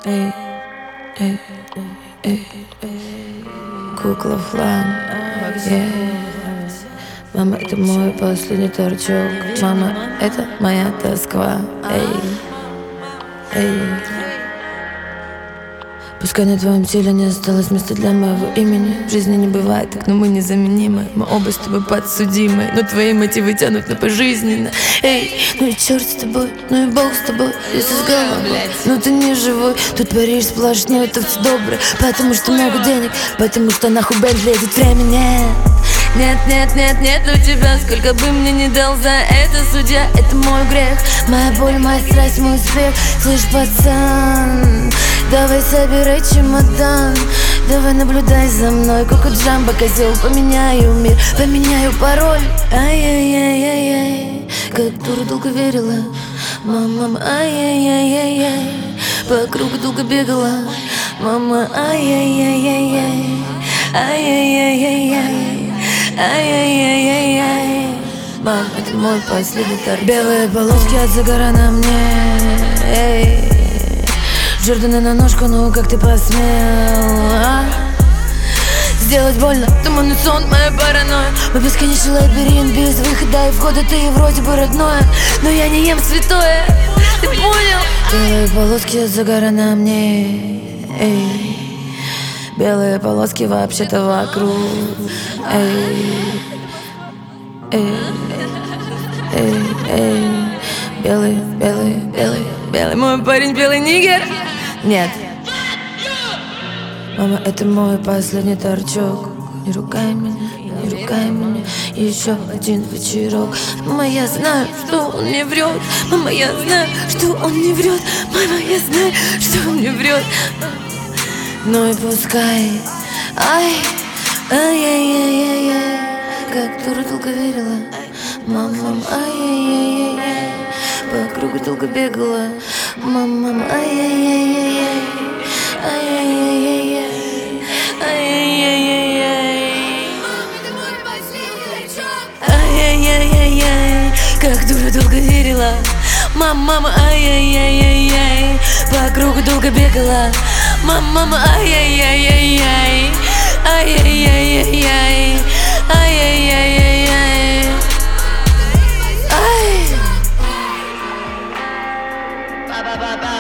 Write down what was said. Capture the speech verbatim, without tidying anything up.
Эй, эй, эй, кукла в хлам, yeah. Мама, это мой последний торчок. Мама, это моя тоска. Эй, эй. Пускай на твоем теле не осталось места для моего имени. В жизни не бывает так, но мы незаменимы. Мы оба с тобой подсудимы, но твои мотивы тянут на пожизненно. Эй, ну и черт с тобой, ну и бог с тобой, если с головой. Но ты не живой, тут Париж сплошной, это все доброе. Потому что много денег, потому что нахуй Бентли едет время, нет. Нет, нет, нет, нет у тебя, сколько бы мне не дал за это судья. Это мой грех, моя боль, моя страсть, мой успех. Слышь, пацан, давай собирай чемодан, давай наблюдай за мной, Коко Джамбо, козел. Поменяю мир, поменяю пароль. Ай-яй-яй-яй-яй, как дура долго верила. Мама, ай-яй-яй-яй-яй, по кругу долго бегала. Мама, ай-яй-яй-яй-яй, ай-яй-яй-яй-яй, ай-яй-яй-яй-яй. Мам, это мой последний торт. Белые полоски от загара на мне, эй. Джорданы на ножку, ну как ты посмел, а? Сделать больно, туманный сон, моя паранойя. Мой бесконечный лабиринт без выхода и входа. Ты вроде бы родное, но я не ем святое. Ты понял? Белые полоски от загара на мне, эй. Белые полоски вообще-то вокруг, эй. Эй, эй, эй. Белый, белый, белый, белый. Мой парень белый нигер. Нет. Мама, это мой последний торчок. Не ругай меня, не ругай меня. Еще один вечерок. Мама, я знаю, что он не врет. Мама, я знаю, что он не врет. Мама, я знаю, что он не врет. Ну и пускай. Ай, ай-яй-яй-яй-яй, как дура долго верила. Мама, ай-яй-яй-яй-яй, по кругу долго бегала. Мама, ай-яй-яй-яй-яй, ай-яй-яй-яй-яй, ай-яй-яй-яй-яй. Ай-яй-яй-яй-яй, как дура долго верила. Мама, ай-яй-яй-яй-яй, по кругу долго бегала. Мама, ай-яй-яй-яй-яй, ай-яй-яй-яй-яй, ай-яй-яй-яй-яй. Ай!